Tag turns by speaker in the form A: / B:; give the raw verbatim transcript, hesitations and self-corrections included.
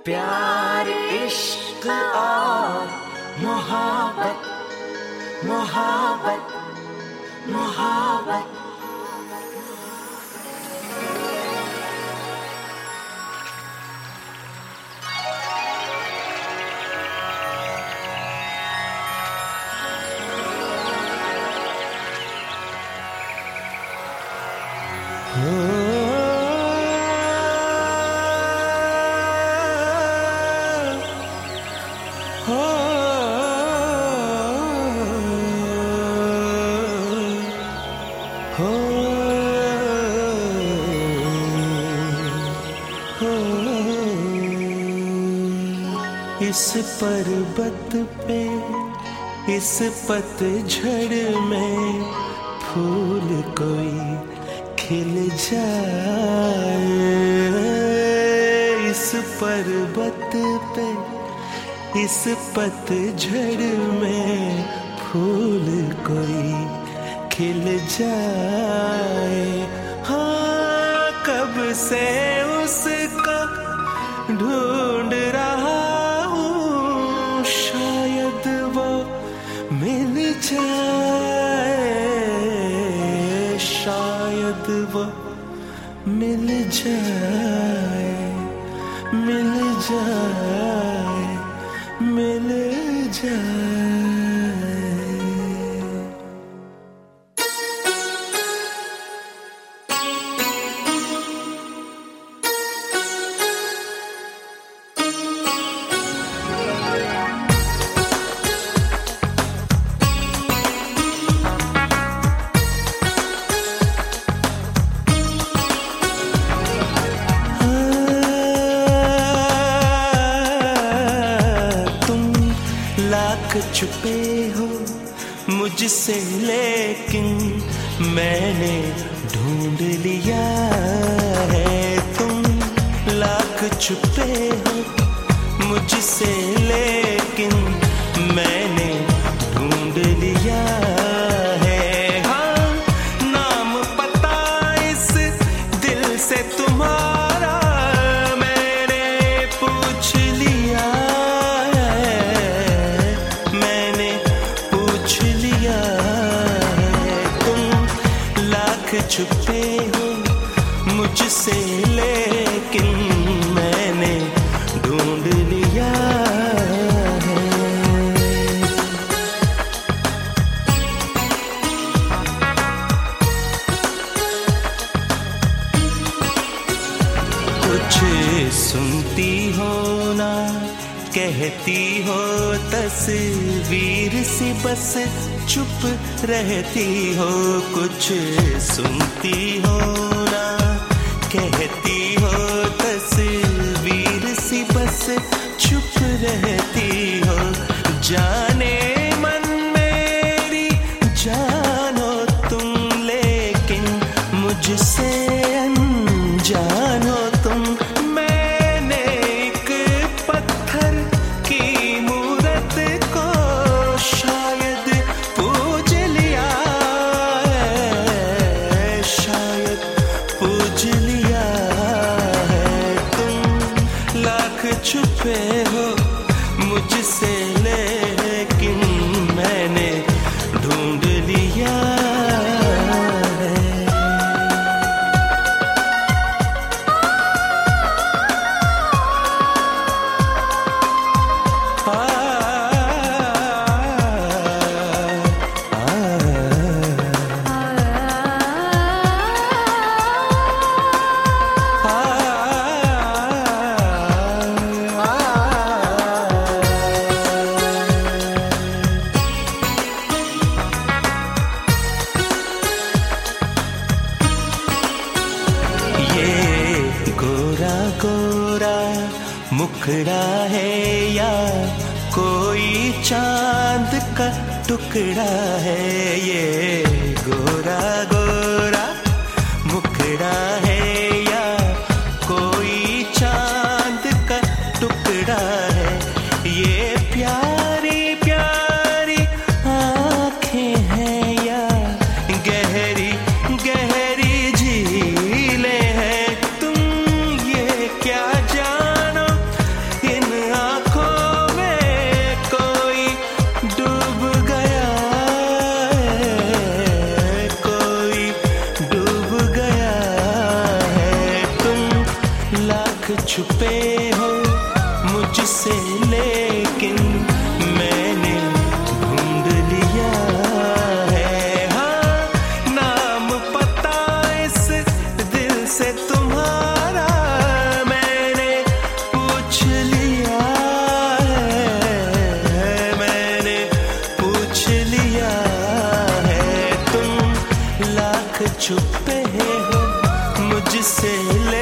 A: प्यार इश्क और मोहब्बत मोहब्बत मोहब्बत
B: इस पर्वत पे इस पतझड़ में फूल कोई खिल जाए। इस पर्वत पे इस पतझड़ में फूल कोई खिल जाए। हाँ, कब से उसका ढूंढ रहा हूँ, शायद वो मिल जाए, शायद वो मिल जाए, मिल जाए, मिल जाए। छुपे हो मुझसे लेकिन मैंने ढूंढ लिया है। तुम लाख छुपे हो मुझसे लेकिन मैंने ढूंढ लिया है। हाँ, नाम पता इस दिल से तुम्हारा मैंने पूछ लिया, छुपे हो मुझसे लेकिन मैंने ढूंढ लिया है। कुछ सुनती हो ना कहती हो तस्वीर सी बस चुप रहती हो। कुछ सुनती हो ना कहती हो तस्वीर सी बस चुप रहती हो। जाने मन मेरी जानो तुम लेकिन मुझसे अनजान हो तुम। मैंने एक पत्थर की मूरत को शायद पूज लिया है, शायद पूज लिया है। तुम लाख छुपे हो मुझसे लेकिन मैंने ढूंढ लिया है। गोरा मुखड़ा है या कोई चांद का टुकड़ा है। ये गोरा गोरा मुखड़ा है या कोई चांद का टुकड़ा है। ये प्यारी प्यारी आँखें हैं या गहरी गहरी झीलें हैं। तुम ये क्या जानो छुपे हो मुझसे